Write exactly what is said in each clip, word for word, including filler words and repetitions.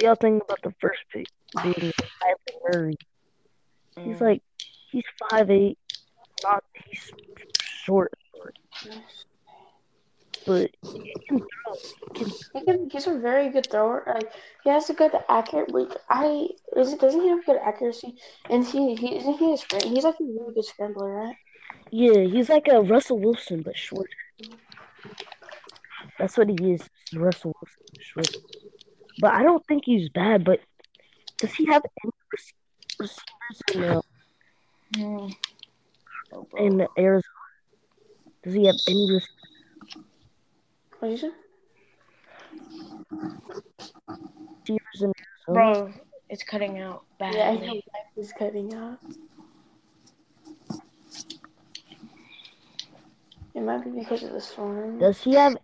y'all think about the first pick being Kyler Murray? He's Mm. like, he's five eight, not he's short, but he can throw. He can. He can, he's a very good thrower. Like he has a good accurate. Like I is it doesn't he have good accuracy? And he he isn't he a sprint? He's like a really good scrambler, right? Yeah, he's like a Russell Wilson, but shorter. That's what he is. He's Russell Wilson, but shorter. But I don't think he's bad. But does he have any rec- receivers in uh, Mm. Oh, bro. in Arizona? Does he have any receivers? What you say? in Arizona? Bro, it's cutting out Yeah, I badly. know life is cutting out. It might be because of the storm. Does he have any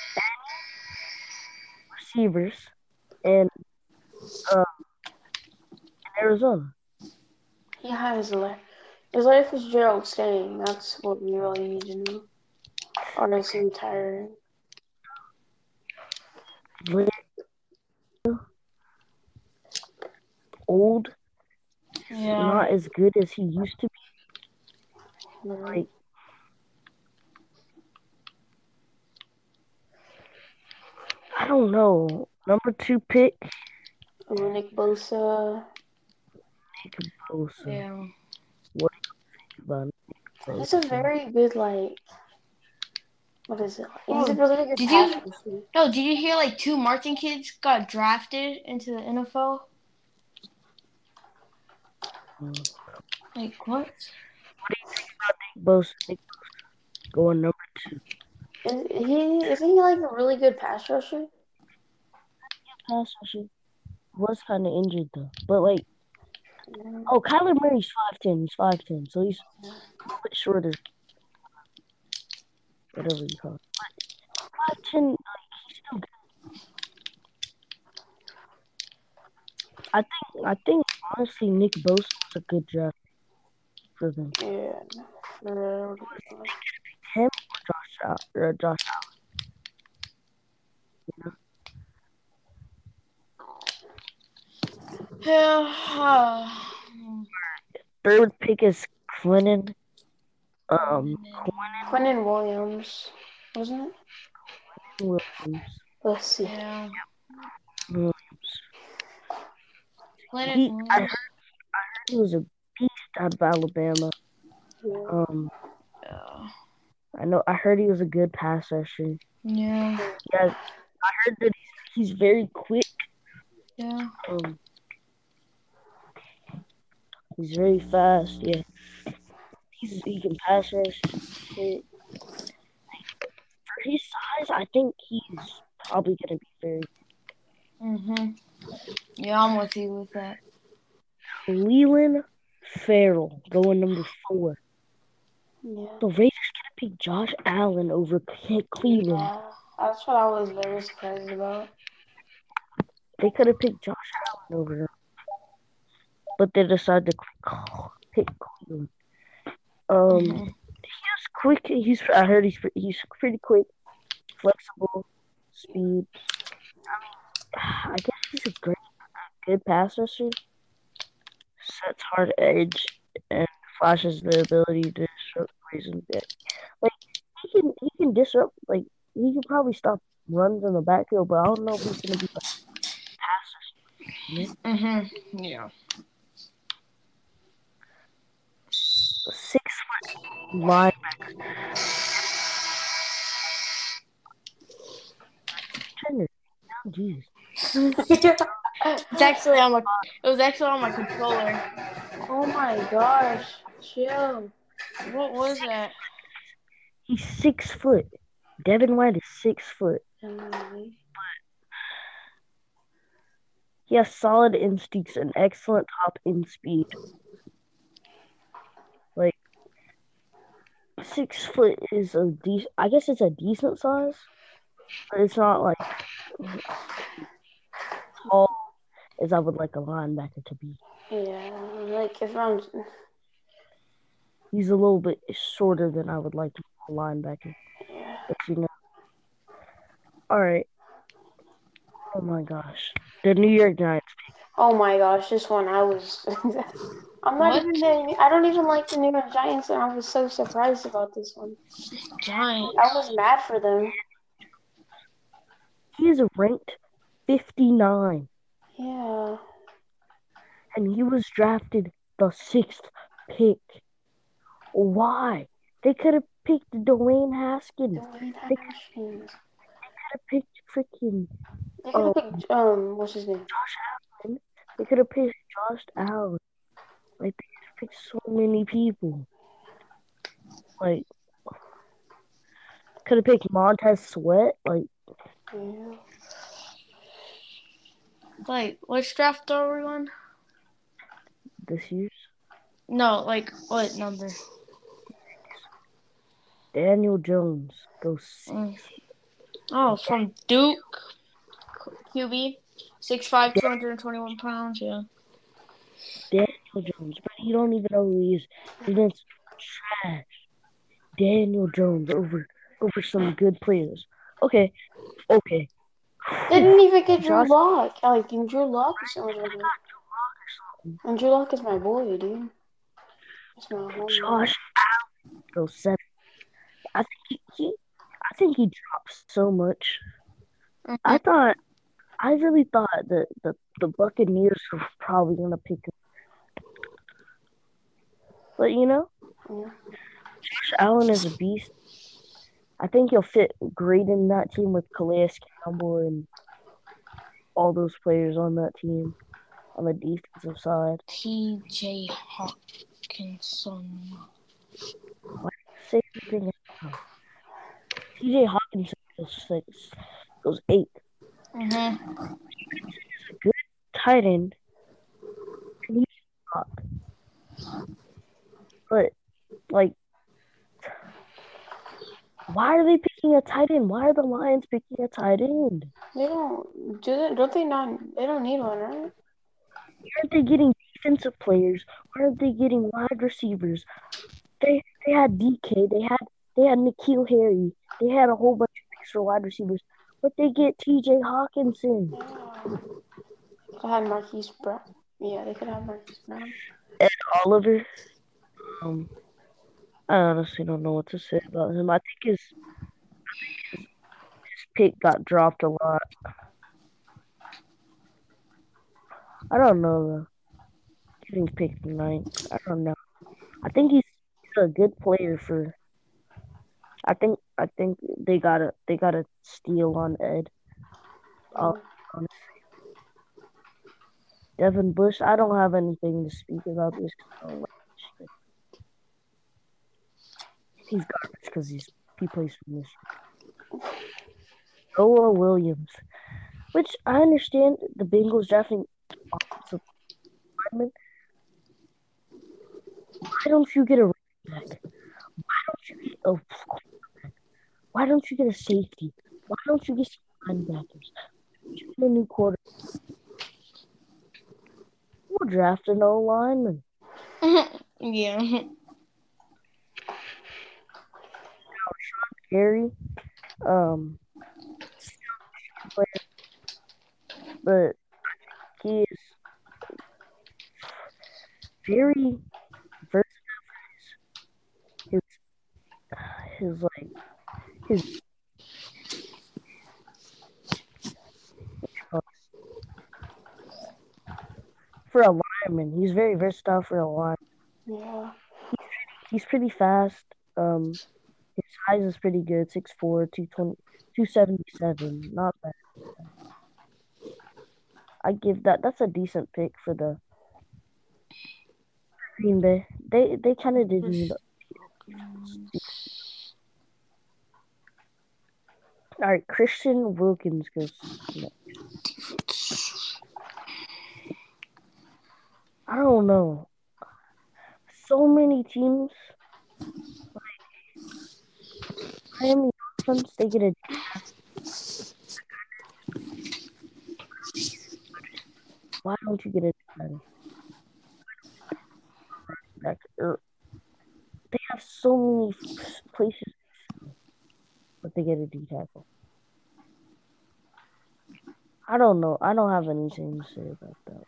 receivers in um in Arizona? He has life. His life is Gerald staying. That's what we really need to know. Or is he retiring? Li- Old, Yeah. not as good as he used to be. No. Like, I don't know. Number two pick, Ooh, Nick Bosa. Nick Bosa. Yeah. What do you think about Nick He's a Bosa? very good like. What is it? He's a Oh, really good did you- pass rusher. No, did you hear like two Martin kids got drafted into the N F L? Mm. Like what? Nick Bosa, Nick Bosa, going number two. Is he isn't he like a really good pass rusher? Pass rusher was kind of injured though, but like, oh, Kyler Murray's five ten. He's five ten, so he's a little bit shorter. Whatever you call it. five ten, like, he's still good. I think, I think, honestly, Nick Bosa was a good draft for them. Yeah. For, Him or Josh Allen, or Josh Yeah. Allen. Third pick is Clinton. Um, Quentin Williams, wasn't it? Williams. Let's see. Yeah. Williams. Leonard He, I Williams. heard, I heard he was a beast out of Alabama. Yeah. Um, Yeah. I know, I heard he was a good pass rusher. Yeah. Yeah, I heard that he's, he's very quick. Yeah. Um, he's very fast. Yeah, he's he can pass rush. Quick. For his size, I think he's probably gonna be very. Mhm. Yeah, I'm with you with that. Cleveland Farrell going number four. Yeah. The Raiders gonna pick Josh Allen over Cle- Cleveland. Yeah. That's what I was very surprised about. They could have picked Josh Allen over him, but they decided to pick Cleveland. Um, Mhm. he's quick. He's I heard he's he's pretty quick, flexible, speed. I mean, I guess he's a great, good pass rusher. Sets hard edge and flashes the ability to disrupt plays and like he can he can disrupt like he can probably stop runs in the backfield, but I don't know if he's gonna be like pass rusher. You know? Mhm. Yeah. Six foot linebacker. Turner. Oh, jeez. It's actually on my. It was actually on my controller. Oh my gosh. Chill. What was that? He's six foot. Devin White is six foot. Emily. He has solid instincts and excellent top end speed. Like six foot is a decent. I guess it's a decent size, but it's not like tall as I would like a linebacker to be. Yeah. Like if I'm. He's a little bit shorter than I would like a linebacker. Yeah. But you know. All right. Oh my gosh. The New York Giants. Oh my gosh, this one I was. I'm not What? even. The, I don't even like the New York Giants, and I was so surprised about this one. Giant. I was mad for them. He is ranked fifty-nine, Yeah. and he was drafted the sixth pick. Why? They could have picked Dwayne Haskins. Dwayne They could Haskins. have picked freaking They could uh, have picked um, what's his name? Josh Allen. They could have picked Josh Allen. Like they could have picked so many people. Like could have picked Montez Sweat. Like Yeah. Like, which draft are we on? this year's No, like, what number? Daniel Jones goes six. Mm. Oh, from Duke. Q B. six five, two hundred twenty-one pounds, yeah. Daniel Jones, but you don't even know who he is. His name's trash. Daniel Jones over over some good players. Okay, okay. They didn't even get Drew Josh Lock. Like, and Drew Lock is so much better. And Drew Lock is my boy, dude. That's my homie. Josh Allen goes seven. I think he, he I think he dropped so much. Mhm. I thought I really thought that the, the Buccaneers were probably gonna pick him. But you know, Yeah. Josh Allen is a beast. I think he'll fit great in that team with Calais Campbell and all those players on that team on the defensive side. T J Hawkinson. Why say anything else? T J Hawkinson goes six, goes eight. Mm-hmm. He's a good tight end. And he's not. But like, why are they picking a tight end? Why are the Lions picking a tight end? They don't do they? Don't they not? They don't need one, right? Why aren't they getting defensive players? Why aren't they getting wide receivers? They they had D K. They had they had N'Keal Harry. They had a whole bunch of picks for wide receivers. But they get T J Hawkinson. Yeah. They could have Marquise Brown. Yeah, they could have Marquise Brown. Ed Oliver. Um, I honestly don't know what to say about him. I think his his pick got dropped a lot. I don't know though. Getting picked ninth. I don't know. I think he's, he's a good player for. I think I think they got a they got a steal on Ed. Uh, honestly. Devin Bush. I don't have anything to speak about this. 'Cause I don't like Michigan. He's garbage because he's he plays for Michigan. Noah Williams, which I understand the Bengals drafting offensive lineman. Why don't you get a running back? Why don't you get a quarterback? Why don't you get a safety? Why don't you get some linebackers? You get a new quarterback. We'll draft an O lineman. Yeah. Gary, um, still a player, but he is very versatile for his his his like his for a lineman. He's very versatile for a lineman. Yeah. He's pretty fast. Um, his size is pretty good. six four, two twenty, two seventy-seven. Not bad. I give that. That's a decent pick for the Green Bay. They they kind of did need. All right, Christian Wilkins goes next. I don't know. So many teams, like Miami Dolphins, they get a why don't you get a back? Or they have so many places, but they get a D tackle. I I don't know. I don't have anything to say about that.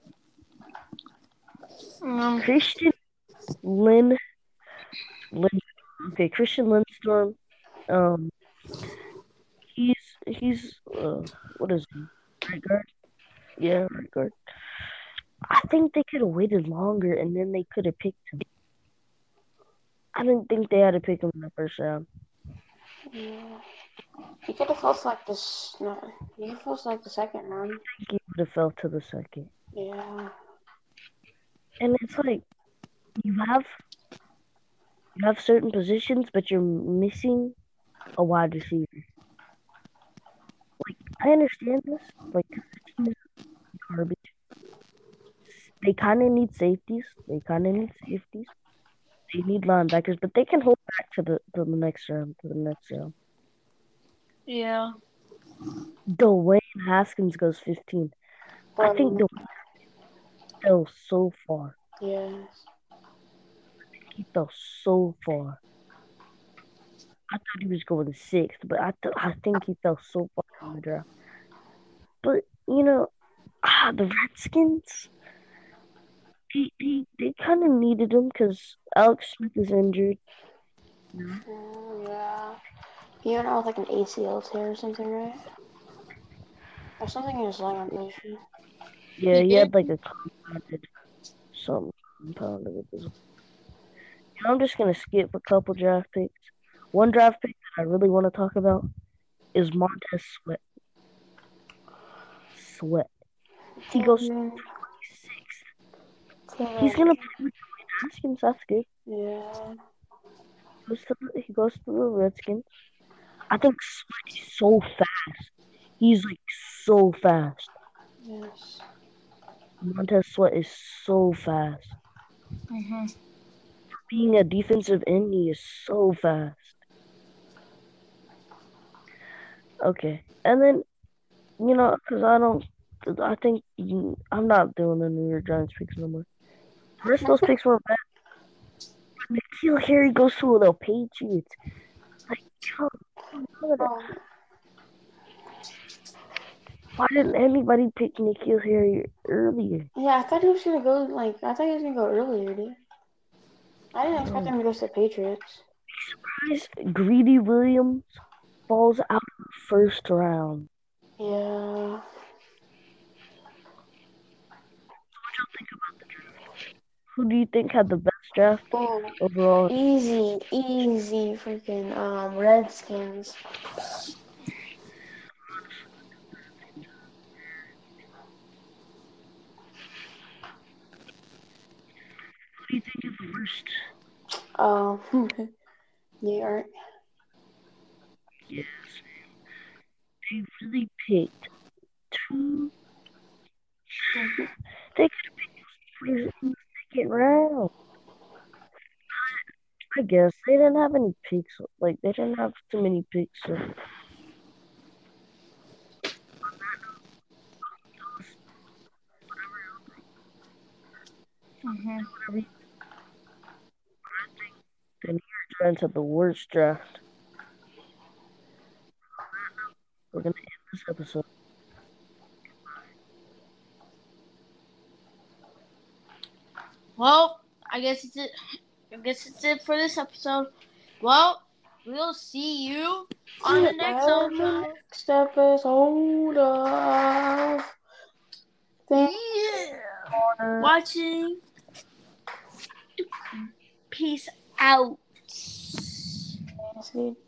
Um, Christian Lin, Lin okay, Christian Lindstorm. Um, he's he's uh, what is he? Right guard? Yeah, right guard. I think they could have waited longer and then they could have picked him. I didn't think they had to pick him in the first round. Yeah. He could have fell to like this. No, he fell to like the second round. I think he would have fell to the second. Yeah. And it's like you have you have certain positions, but you're missing a wide receiver. Like I understand this, like the team is garbage. They kind of need safeties. They kind of need safeties. They need linebackers, but they can hold back to the to the next round. To the next round. yeah. Dwayne Haskins goes fifteen. I think Bro, Dwayne fell so far. yes. He fell so far. I thought he was going sixth, but I th- I think he fell so far in the draft. But you know, ah, the Redskins, they they, they kind of needed him because Alex Smith is injured. Mm, yeah. He went out with like an A C L tear or something, right? Or something in his leg, I'm pretty sure. Yeah, He he had did? like a compounded something compounded with his. You know, I'm just gonna skip a couple draft picks. One draft pick that I really want to talk about is Montez Sweat. Sweat. He goes Um, twenty-sixth. He's gonna play with Dwayne Haskins. That's good. yeah. He goes to the, he goes to the Redskins. I think Sweat is so fast. He's like so fast. Yes. Montez Sweat is so fast. Mm-hmm. Being a defensive end, he is so fast. Okay, and then you know, because I don't, I think you, I'm not doing the New York Giants picks no more. The rest of those picks were bad. N'Keal Harry goes to the Patriots. Like, yo, Oh, why didn't anybody pick N'Keal Harry earlier? yeah, I thought he was gonna go, like, I thought he was gonna go earlier, dude. I didn't expect No. him to go to the Patriots. Surprise, Greedy Williams falls out of the first round. Yeah. Who do you think had the best draft Oh, overall? easy, easy freaking um Redskins. Who do you think is the worst? Oh, New York. Yes, they really picked two. They could have picked players in the second round. I guess they didn't have any picks. Like they didn't have too many picks. So. Mm-hmm. The New York Giants had the worst draft. We're gonna end this episode. Well, I guess it's it. I guess it's it for this episode. Well, we'll see you on the next On the episode. next episode of Thank Yeah. Watching. Peace out. you.